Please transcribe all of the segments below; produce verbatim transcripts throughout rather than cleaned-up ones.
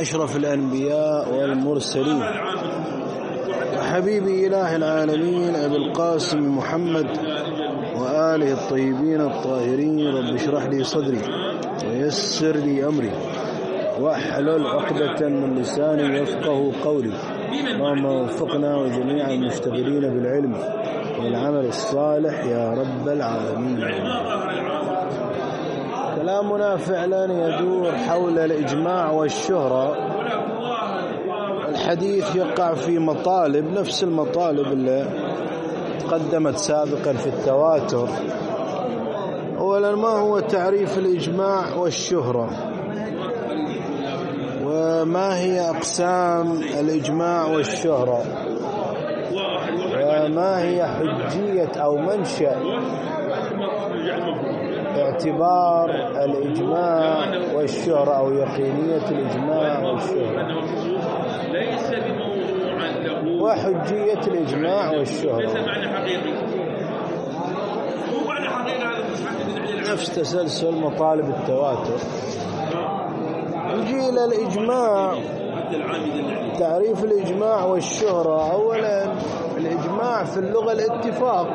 أشرف الأنبياء والمرسلين وحبيبي إله العالمين أبي القاسم محمد وآله الطيبين الطاهرين. رب اشرح لي صدري ويسر لي أمري واحلل عقدة من لساني يفقه قولي. اللهم وفقنا وجميع المشتغلين بالعلم والعمل الصالح يا رب العالمين. كلامنا فعلا يدور حول الإجماع والشهرة. الحديث يقع في مطالب نفس المطالب اللي تقدمت سابقا في التواتر. أولا، ما هو تعريف الإجماع والشهرة؟ وما هي أقسام الإجماع والشهرة؟ وما هي حجية أو منشأ اعتبار الإجماع والشهرة أو يقينية الإجماع والشهرة وحجية الإجماع والشهرة؟ نفس تسلسل مطالب التواتر. نجي إلى الإجماع. تعريف الإجماع والشهرة: أولا، الإجماع في اللغة الاتفاق،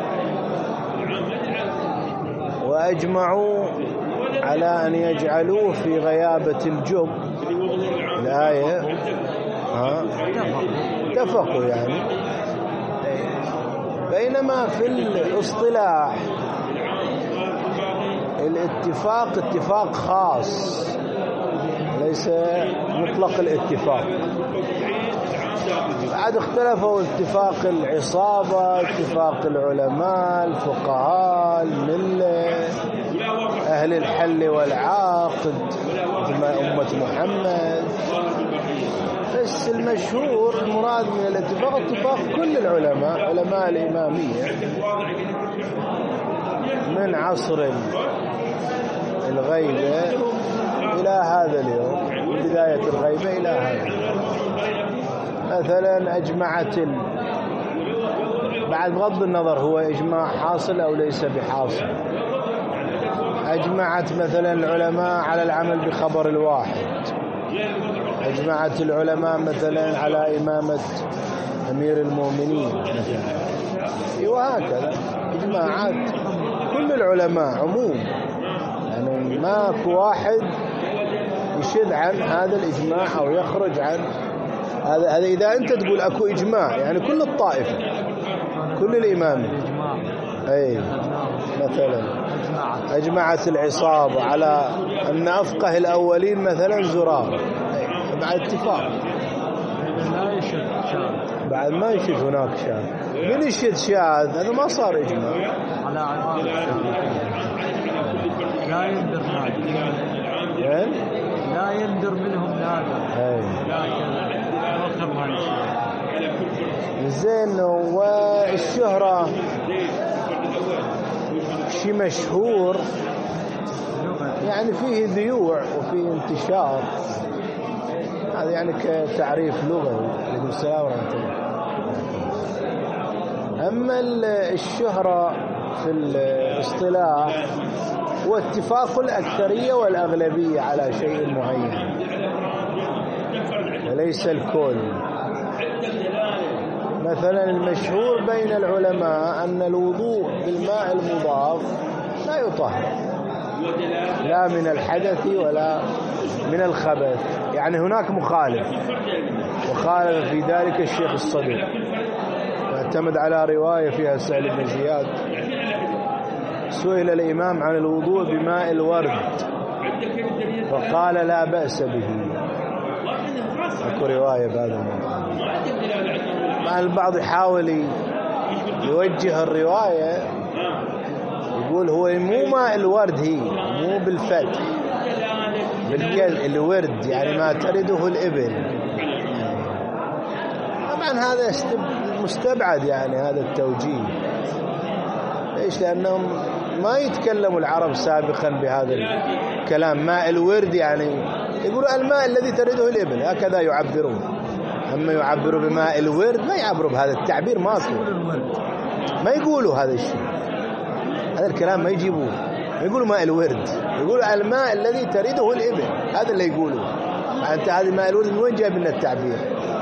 وأجمعوا على أن يجعلوه في غيابة الجب. الآية ها اتفقوا يعني. بينما في الاصطلاح الاتفاق اتفاق خاص ليس مطلق الاتفاق. بعد اختلفوا اتفاق العصابة، اتفاق العلماء الفقهاء الملة أهل الحل والعقد أمة محمد. بس المشهور المراد من الاتفاق اتفاق كل العلماء، علماء الإمامية من عصر الغيبة إلى هذا اليوم، من بداية الغيبة إلى هذا اليوم. مثلا أجمعت ال... بعد بغض النظر هو إجماع حاصل أو ليس بحاصل، أجمعت مثلا العلماء على العمل بخبر الواحد، أجمعت العلماء مثلا على إمامة أمير المؤمنين مثلا، وهكذا إجماعات كل العلماء عموم. يعني ماكو واحد يشذ عن هذا الإجماع أو يخرج عن هذا. هذا إذا أنت تقول أكو إجماع يعني كل الطائفة كل الإمام. أي مثلا أجمعت العصابة على أن أفقه الأولين مثلا زرار، بعد اتفاق بعد ما يشد هناك شاذ. من يشد شاذ هذا ما صار إجماع. لا يندر يعني لا يندر منهم هذا. زين. والشهرة شيء مشهور يعني فيه ذيوع وفيه انتشار. هذا يعني كتعريف لغوي. عليكم السلام ورحمة الله. أما الشهرة في الاصطلاح هو اتفاق الأكثرية والأغلبية على شيء معين وليس الكل. مثلا المشهور بين العلماء أن الوضوء بالماء المضاف لا يطهر لا من الحدث ولا من الخبث. يعني هناك مخالف، وخالف في ذلك الشيخ الصدوق، اعتمد على رواية فيها سهل بن زياد. سئل الإمام عن الوضوء بماء الورد فقال لا بأس به. أكو رواية بهذا الموضوع. مع البعض يحاول يوجه الرواية، يقول هو مو ماء الورد، هي مو بالفتح بالكل الورد يعني ما ترده الإبل. طبعا هذا مستبعد يعني هذا التوجيه. ليش؟ لأنهم ما يتكلموا العرب سابقا بهذا الكلام. ماء الورد يعني يقولوا الماء الذي ترده الإبل، هكذا يعبرون. أما يعبروا بماء الورد ما يعبروا بهذا التعبير، ماكو ما يقولوا هذا الشيء. هذا الكلام ما يجيبوه. يقولوا ماء الورد، يقولوا الماء الذي ترده الإبل، هذا اللي يقولوا. أنت هذه ما يقولون من وين جاي من التعبير؟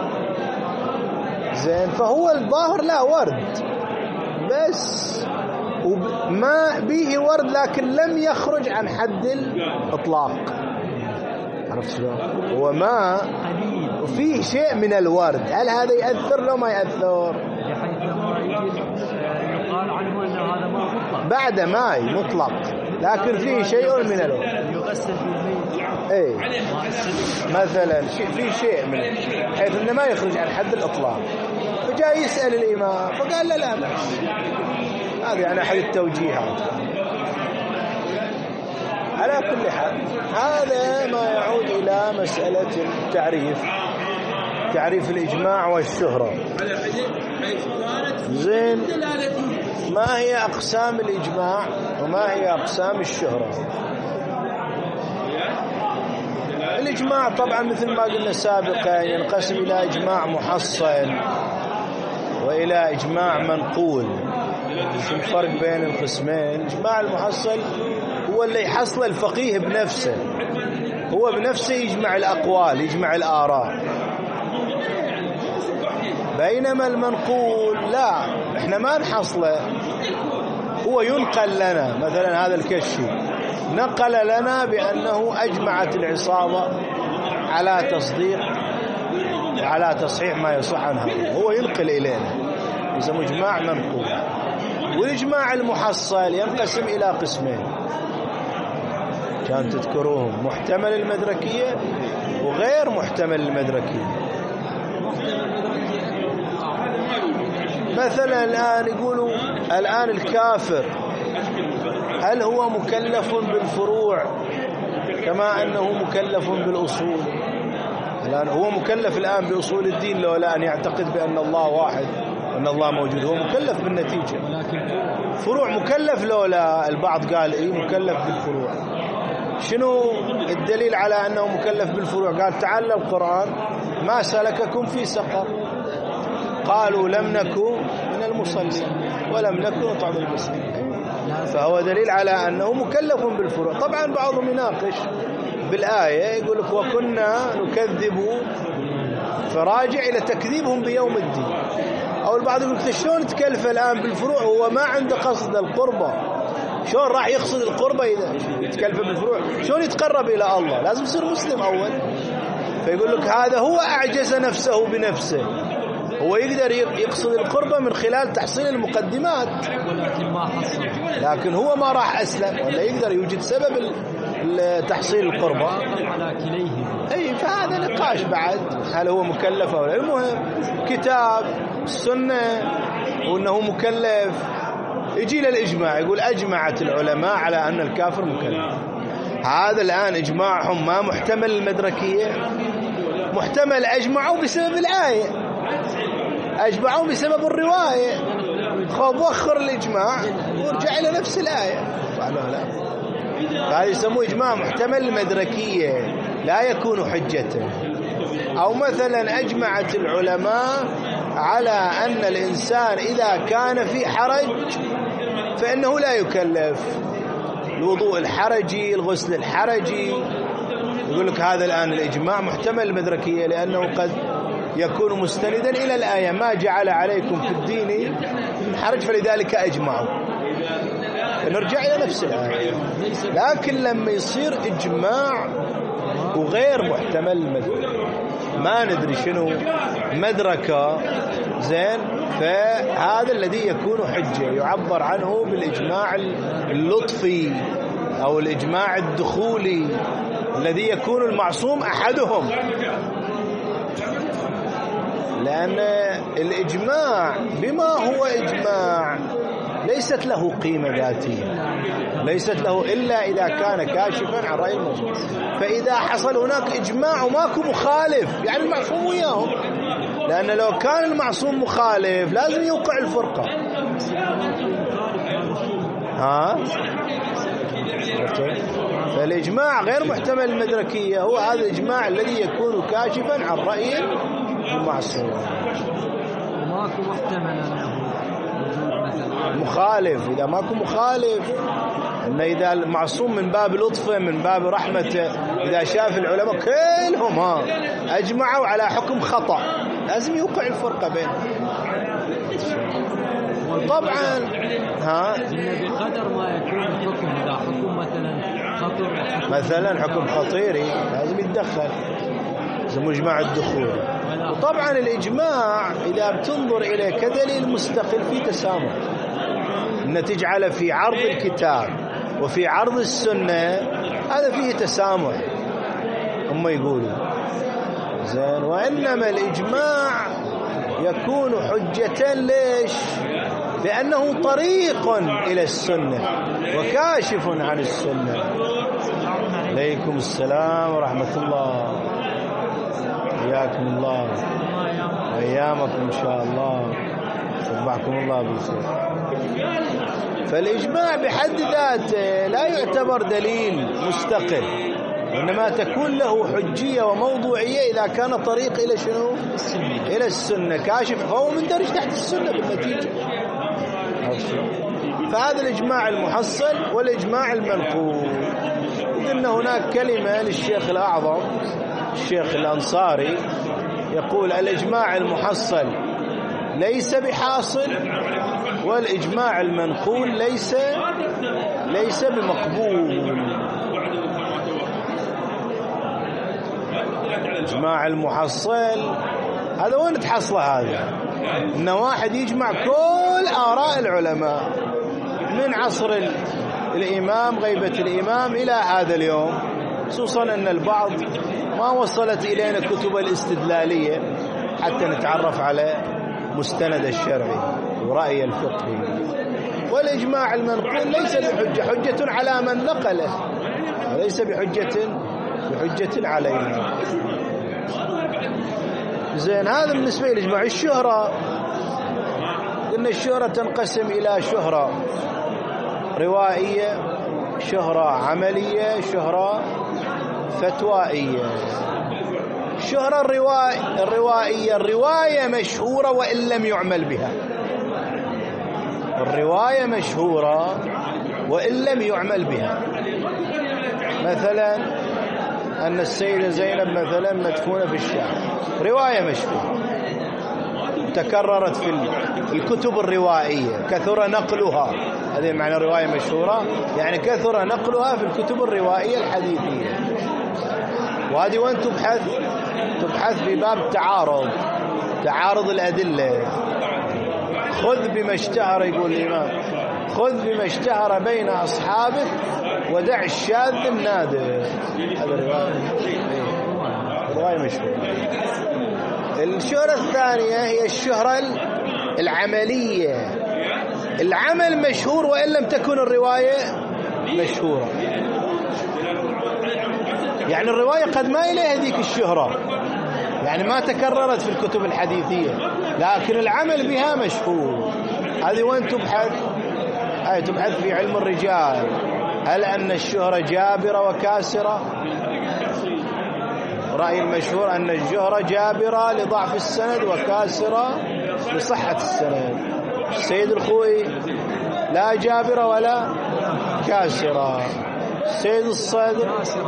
زين، فهو الظاهر لا ورد بس وما به ورد، لكن لم يخرج عن حد الإطلاق. عرفت شلون؟ هو ما وفيه شيء من الورد، هل هذا يأثر لو ما يأثر؟ بحيث لما يقال عنه أن هذا ما مطلق بعد ماء مطلق، لكن فيه شيء من الورد. يغسل في الميت ايه مثلا في شيء من حيث انه ما يخرج عن حد الاطلاق. فجاء يسأل الإمام فقال لا لا بأس. هذه يعني أحد التوجيهات. على كل حال هذا ما يعود إلى مسألة التعريف، تعريف الإجماع والشهرة. زين، ما هي أقسام الإجماع وما هي أقسام الشهرة؟ الإجماع طبعا مثل ما قلنا سابقا ينقسم إلى إجماع محصل وإلى إجماع منقول. شو الفرق بين القسمين؟ الإجماع المحصل هو اللي يحصل الفقيه بنفسه، هو بنفسه يجمع الأقوال يجمع الآراء. بينما المنقول لا، احنا ما نحصله، هو ينقل لنا. مثلا هذا الكشي نقل لنا بأنه أجمعت العصابة على تصديق وعلى تصحيح ما يصح عنها، هو ينقل إلينا، يسمى إجماع منقول. والإجماع المحصل ينقسم إلى قسمين كان تذكروهم: محتمل المدركية وغير محتمل المدركية. مثلا الآن يقولوا الآن الكافر هل هو مكلف بالفروع كما أنه مكلف بالأصول؟ الآن هو مكلف الآن بأصول الدين لو لا أن يعتقد بأن الله واحد وأن الله موجود، هو مكلف بالنتيجة. فروع مكلف لو لا؟ البعض قال إيه مكلف بالفروع. شنو الدليل على أنه مكلف بالفروع؟ قال تعالى القرآن: ما سلككم في سقر؟ قالوا لم نكن من المصلين ولم نكن نطعم المسكين. فهو دليل على أنه مكلف بالفروع. طبعا بعضهم يناقش بالآية يقول لك وكنا نكذب، فراجع إلى تكذيبهم بيوم الدين. أو البعض يقول لك شلون تكلف الآن بالفروع هو ما عنده قصد القربة؟ شلون راح يقصد القربة إذا يتكلف بالفروع؟ شلون يتقرب إلى الله؟ لازم يصير مسلم أول. فيقول لك هذا هو أعجز نفسه بنفسه، هو يقدر يقصد القربة من خلال تحصيل المقدمات، ولكن ما حصل، لكن هو ما راح أسلم ولا يقدر يوجد سبب تحصيل القربة على كليهم. أي فهذا نقاش بعد هل هو مكلف أو لا. المهم كتاب السنة وأنه مكلف. يجي للإجماع يقول أجمعت العلماء على أن الكافر مكلف. هذا الآن إجماعهم ما محتمل المدركية، محتمل أجمعوا بسبب الآية، أجمعوا بسبب الرواية. خب وخر الإجماع ورجع إلى نفس الآية. لا لا، هذا يسموه إجماع محتمل المدركية، لا يكون حجة. أو مثلا أجمعت العلماء على أن الإنسان إذا كان في حرج فإنه لا يكلف، الوضوء الحرجي الغسل الحرجي. يقول لك هذا الآن الإجماع محتمل المدركية لأنه قد يكون مستندا إلى الآية: ما جعل عليكم في الدين من حرج فلذلك أجمعوا. نرجع إلى نفس الآية. لكن لما يصير إجماع وغير محتمل المدركة، ما ندري شنو مدركة، زين، فهذا الذي يكون حجة يعبر عنه بالإجماع اللطفي أو الإجماع الدخولي الذي يكون المعصوم أحدهم. لأن الإجماع بما هو إجماع ليست له قيمة ذاتية، ليست له إلا إذا كان كاشفا عن رأي المجموع. فإذا حصل هناك إجماع وماكو مخالف يعني المعصوم وياهم، لأن لو كان المعصوم مخالف لازم يوقع الفرقة. ها؟ فالإجماع غير محتمل المدركية هو هذا الإجماع الذي يكون كاشفا عن رأي المعصوم. وماكو محتمل أنه مخالف. إذا ماكو مخالف إنه إذا معصوم من باب لطفه من باب رحمته، إذا شاف العلماء كلهم ها أجمعوا على حكم خطأ لازم يوقع الفرقة بينهم. طبعا ها بقدر ما يكون الحكم، إذا حكم مثلا خطر مثلا حكم خطيري لازم يتدخل، لازم مجمع الدخول. وطبعا الإجماع إذا بتنظر إليه كدليل مستقل في تسامح، أن تجعل في عرض الكتاب وفي عرض السنة هذا فيه تسامح هم يقولوا زين. وإنما الإجماع يكون حجة ليش؟ لأنه طريق إلى السنة وكاشف عن السنة. عليكم السلام ورحمة الله، حياكم الله وأيامكم إن شاء الله، صبحكم الله بالخير. فالإجماع بحد ذاته لا يعتبر دليل مستقل، وإنما تكون له حجية وموضوعية إذا كان طريق إلى شنو؟ إلى السنة كاشف، فهو مندرج تحت السنة بالنتيجة. فهذا الإجماع المحصل والإجماع المنقول. إن هناك كلمة للشيخ الأعظم الشيخ الأنصاري يقول الإجماع المحصل ليس بحاصل، والإجماع المنقول ليس ليس بمقبول. الإجماع المحصل هذا وين تحصله؟ هذا إن واحد يجمع كل آراء العلماء من عصر الإمام غيبة الإمام إلى هذا اليوم، خصوصا أن البعض ما وصلت إلينا كتب الاستدلالية حتى نتعرف على مستند الشرعي ورأي الفقهي. والإجماع المنقول ليس بحجة، حجة على من نقله، وليس بحجة بحجة علينا. زين، هذا بالنسبة للإجماع. الشهرة، إن الشهرة تنقسم إلى شهرة روائية، شهرة عملية، شهرة فتوائية. الشهرة الروائية الرواية مشهورة وإن لم يعمل بها، الرواية مشهورة وإن لم يعمل بها. مثلا أن السيدة زينب مثلا مدفونة في الشام، رواية مشهورة تكررت في الكتب الروائية، كثر نقلها، هذه معنى رواية مشهورة، يعني كثر نقلها في الكتب الروائية الحديثية. وهذه وين تبحث؟ تبحث في باب تعارض تعارض الأدلة. خذ بما اشتهر، يقول الإمام، خذ بما اشتهر بين أصحابك ودع الشاذ النادر. هذا رواية رواية مشهورة. الشهرة الثانية هي الشهرة العملية، العمل مشهور وإن لم تكن الرواية مشهورة. يعني الرواية قد ما إليها ذيك الشهرة، يعني ما تكررت في الكتب الحديثية، لكن العمل بها مشهور. هذه وين تبحث؟ أي تبحث في علم الرجال. هل أن الشهرة جابرة وكاسرة؟ رأي المشهور أن الشهرة جابرة لضعف السند وكاسرة لصحة السند. السيد الخوئي لا جابرة ولا كاسرة. السيد الصدر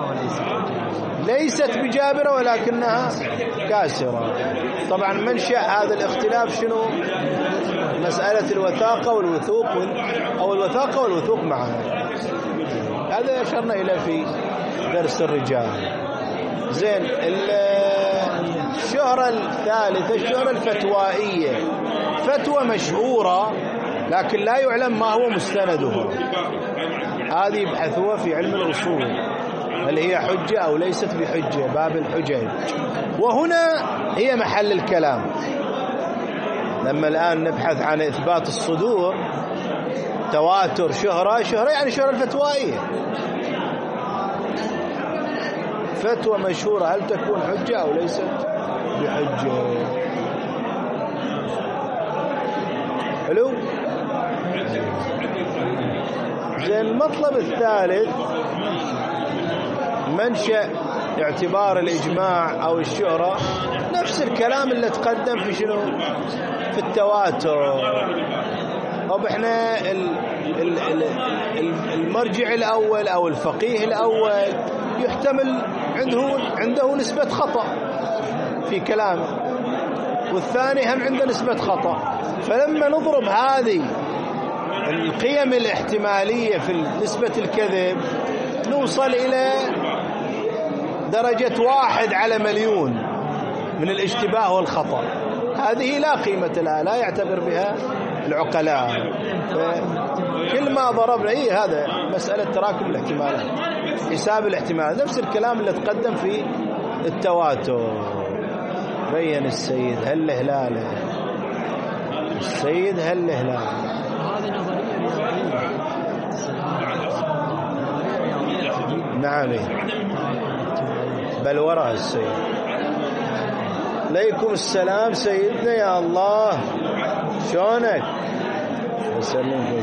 ليست بجابرة ولكنها كاسرة. طبعا منشأ هذا الاختلاف شنو؟ مسألة الوثاقة والوثوق، أو الوثاقة والوثوق معها. هذا أشرنا إلى في درس الرجال. زين، الشهرة الثالثة الشهرة الفتوائية، فتوى مشهورة لكن لا يعلم ما هو مستندها. هذه يبحثوها في علم الأصول، هل هي حجة أو ليست بحجة، باب الحجج. وهنا هي محل الكلام. لما الآن نبحث عن إثبات الصدور، تواتر شهرة شهرة يعني شهرة الفتوائية، فتوى مشهورة هل تكون حجة أو ليست بحجة؟ حلو. زين، المطلب الثالث منشأ اعتبار الإجماع أو الشهرة، نفس الكلام اللي تقدم في شنو؟ في التواتر. طب احنا المرجع الأول أو الفقيه الأول يحتمل عنده عنده نسبة خطأ في كلامه، والثاني هم عنده نسبة خطأ. فلما نضرب هذه القيم الاحتمالية في نسبة الكذب نوصل إلى درجة واحد على مليون من الاشتباه والخطأ. هذه لا قيمة لها، لا يعتبر بها العقلاء. كل ما ضربنا إيه هذا مسألة تراكم الاحتمالات، حساب الاحتمال. نفس الكلام اللي تقدم في التواتر. بين السيد هل هلاله السيد هل هلاله نعم بل وراء السيد. عليكم السلام سيدنا. يا الله شلونك؟ وسلمكم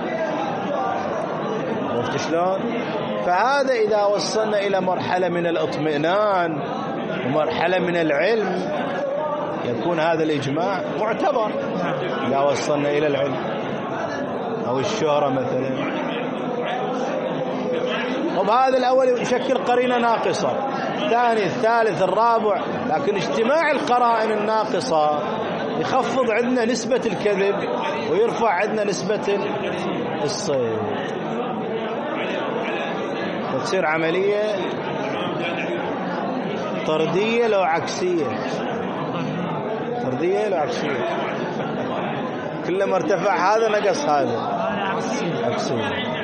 عرفت شلون؟ فهذا إذا وصلنا إلى مرحلة من الاطمئنان ومرحلة من العلم يكون هذا الإجماع معتبر. إذا وصلنا إلى العلم أو الشهرة مثلا. طب هذا الأول يشكل قرينة ناقصة، الثاني الثالث الرابع، لكن اجتماع القرائن الناقصة يخفض عندنا نسبة الكذب ويرفع عندنا نسبة الصيد، وتصير عملية طردية لو عكسية. طردية لو عكسية، كلما ارتفع هذا نقص هذا عكسية.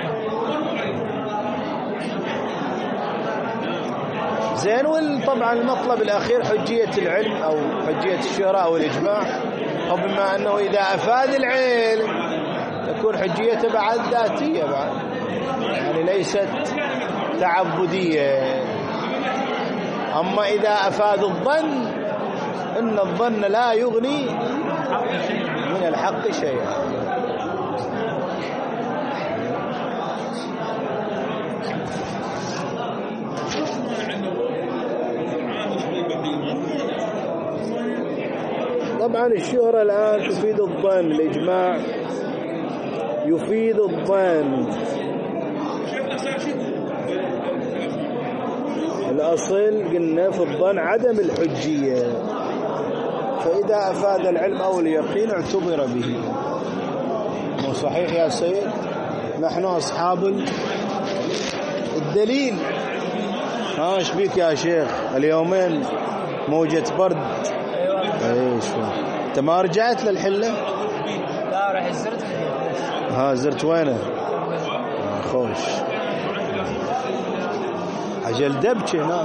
زين. وطبعا المطلب الأخير حجية العلم أو حجية الشهرة أو الإجماع. وبما أنه إذا أفاد العلم تكون حجيته بعد ذاتية بعد، يعني ليست تعبدية. أما إذا أفاد الظن إن الظن لا يغني من الحق شيئا. طبعا الشهرة الآن تفيد الظن، الإجماع يفيد الظن. الأصل قلنا في الظن عدم الحجية، فإذا أفاد العلم أو اليقين اعتبر به. مو صحيح يا سيد؟ نحن أصحاب الدليل. ها ايش بيك يا شيخ؟ اليومين موجة برد. ايش انت ما رجعت للحلة؟ لا راح زرت. ها زرت وينه؟ خوش عجل دبك هنا.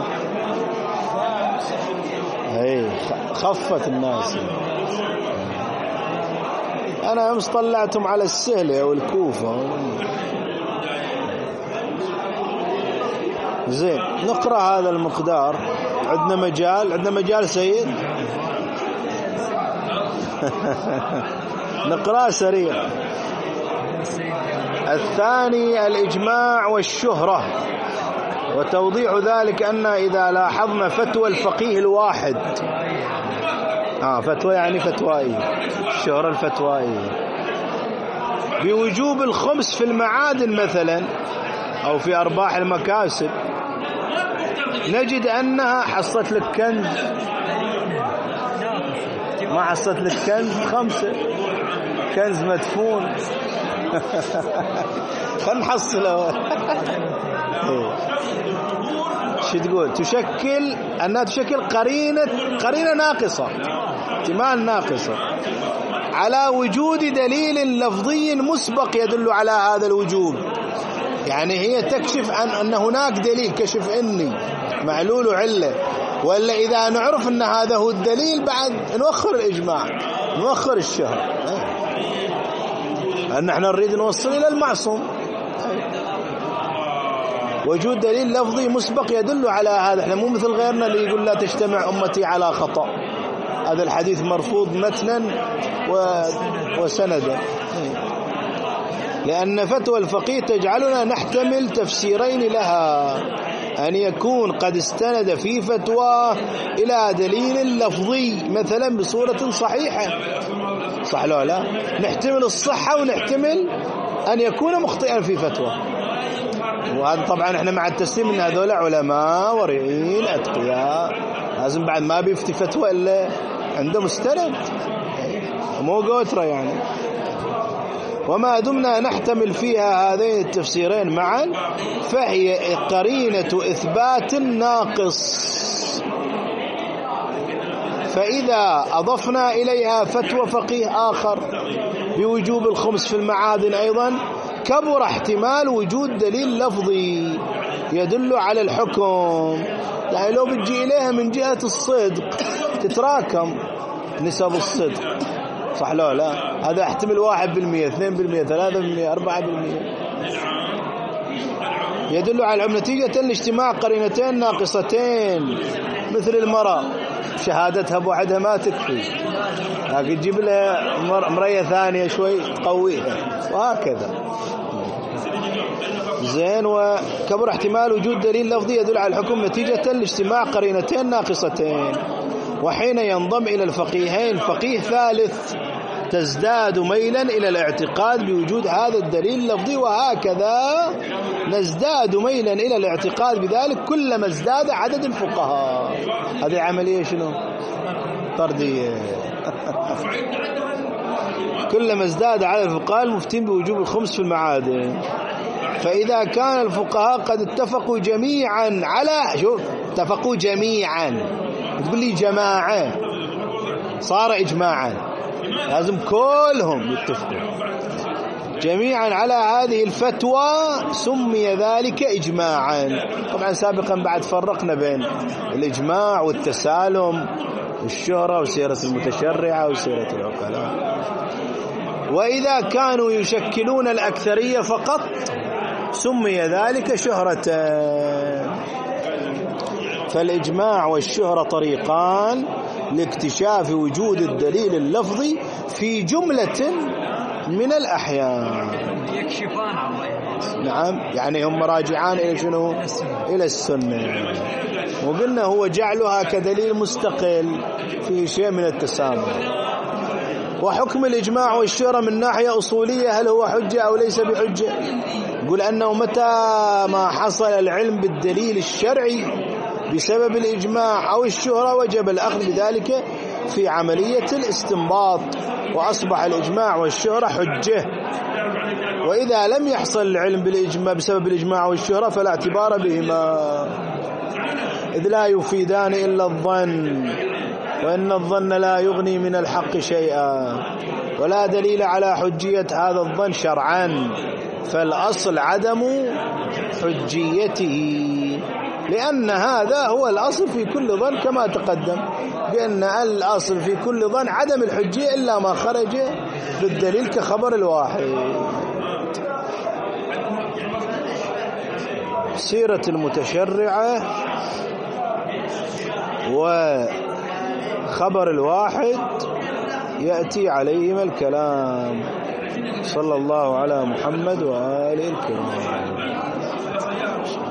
اي خفت الناس. انا امس طلعتهم على السهلة والكوفة. زين نقرأ هذا المقدار. عندنا مجال عندنا مجال سيد. نقرأ سريع. الثاني الإجماع والشهرة، وتوضيح ذلك أن إذا لاحظنا فتوى الفقيه الواحد، آه فتوى يعني فتوائي، الشهرة الفتوائية، بوجوب الخمس في المعادن مثلا أو في أرباح المكاسب، نجد أنها حصت لك كنز، ما حصت لك كنز خمسة، كنز مدفون. فنحصله. شو تقول؟ تشكل أنها تشكل قرينة قرينة ناقصة، احتمال ناقصة على وجود دليل لفظي مسبق يدل على هذا الوجوب. يعني هي تكشف عن أن هناك دليل، كشف إني معلول علة. ولا إذا نعرف أن هذا هو الدليل بعد نوخر الإجماع، نوخر الشهر، أن نحن نريد نوصل إلى المعصوم. وجود دليل لفظي مسبق يدل على هذا. احنا مو مثل غيرنا اللي يقول لا تجتمع أمتي على خطأ، هذا الحديث مرفوض متنا وسندا. لأن فتوى الفقيه تجعلنا نحتمل تفسيرين لها، أن يكون قد استند في فتواه إلى دليل لفظي مثلا بصورة صحيحة، صح لا لا؟ نحتمل الصحة ونحتمل أن يكون مخطئا في فتوى. وهذا طبعا احنا مع التسليم ان هذول علماء ورعين اتقياء، لازم بعد ما بيفتي فتوى الا عنده مستند مو قوتره يعني. وما دمنا نحتمل فيها هذين التفسيرين معا فهي قرينة إثبات ناقص، فإذا أضفنا إليها فتوى فقيه آخر بوجوب الخمس في المعادن أيضا كبر احتمال وجود دليل لفظي يدل على الحكم. يعني لو بتجي إليها من جهة الصدق تتراكم نسب الصدق، صح لا لا؟ هذا احتمل واحد بالمئة، اثنين بالمئة، ثلاثة بالمئة، أربعة بالمئة. يدل على العلم نتيجة لاجتماع قرينتين ناقصتين مثل المرأة شهادتها بوحدها ما تكفي، لكن تجيب لها مرية ثانية شوي تقويها وهكذا. زين. وكبر احتمال وجود دليل لفظي يدل على الحكم نتيجة لاجتماع قرينتين ناقصتين. وحين ينضم إلى الفقيهين فقيه ثالث تزداد ميلا إلى الاعتقاد بوجود هذا الدليل اللفظي، وهكذا نزداد ميلا إلى الاعتقاد بذلك كلما ازداد عدد الفقهاء. هذه عملية شنو؟ طردية. كلما ازداد عدد الفقهاء المفتين بوجوب الخمس في المعادن. فإذا كان الفقهاء قد اتفقوا جميعا على شوف اتفقوا جميعا، تقول لي جماعة صار إجماعا، لازم كلهم يتفقوا جميعا على هذه الفتوى سمي ذلك إجماعا. طبعا سابقا بعد فرقنا بين الإجماع والتسالم والشهرة وسيرة المتشرعة وسيرة العقلاء. وإذا كانوا يشكلون الأكثرية فقط سمي ذلك شهرة. فالإجماع والشهرة طريقان لاكتشاف وجود الدليل اللفظي في جملة من الأحيان. يكشفان عن ضعف. نعم، يعني هم راجعان إلى شنو؟ إلى السنة. وقلنا هو جعلها كدليل مستقل في شيء من التسامح. وحكم الإجماع والشهرة من ناحية أصولية هل هو حجة أو ليس بحجة؟ يقول أنه متى ما حصل العلم بالدليل الشرعي بسبب الإجماع أو الشهرة وجب الأخذ بذلك في عملية الاستنباط، وأصبح الإجماع والشهرة حجة. وإذا لم يحصل العلم بالإجماع بسبب الإجماع والشهرة فلا اعتبار بهما، إذ لا يفيدان إلا الظن، وإن الظن لا يغني من الحق شيئا، ولا دليل على حجية هذا الظن شرعا، فالأصل عدم حجيته، لأن هذا هو الأصل في كل ظن كما تقدم، بأن الأصل في كل ظن عدم الحجية إلا ما خرج بالدليل كخبر الواحد. سيرة المتشرعة وخبر الواحد يأتي عليهما الكلام. صلى الله على محمد وآله الكرام.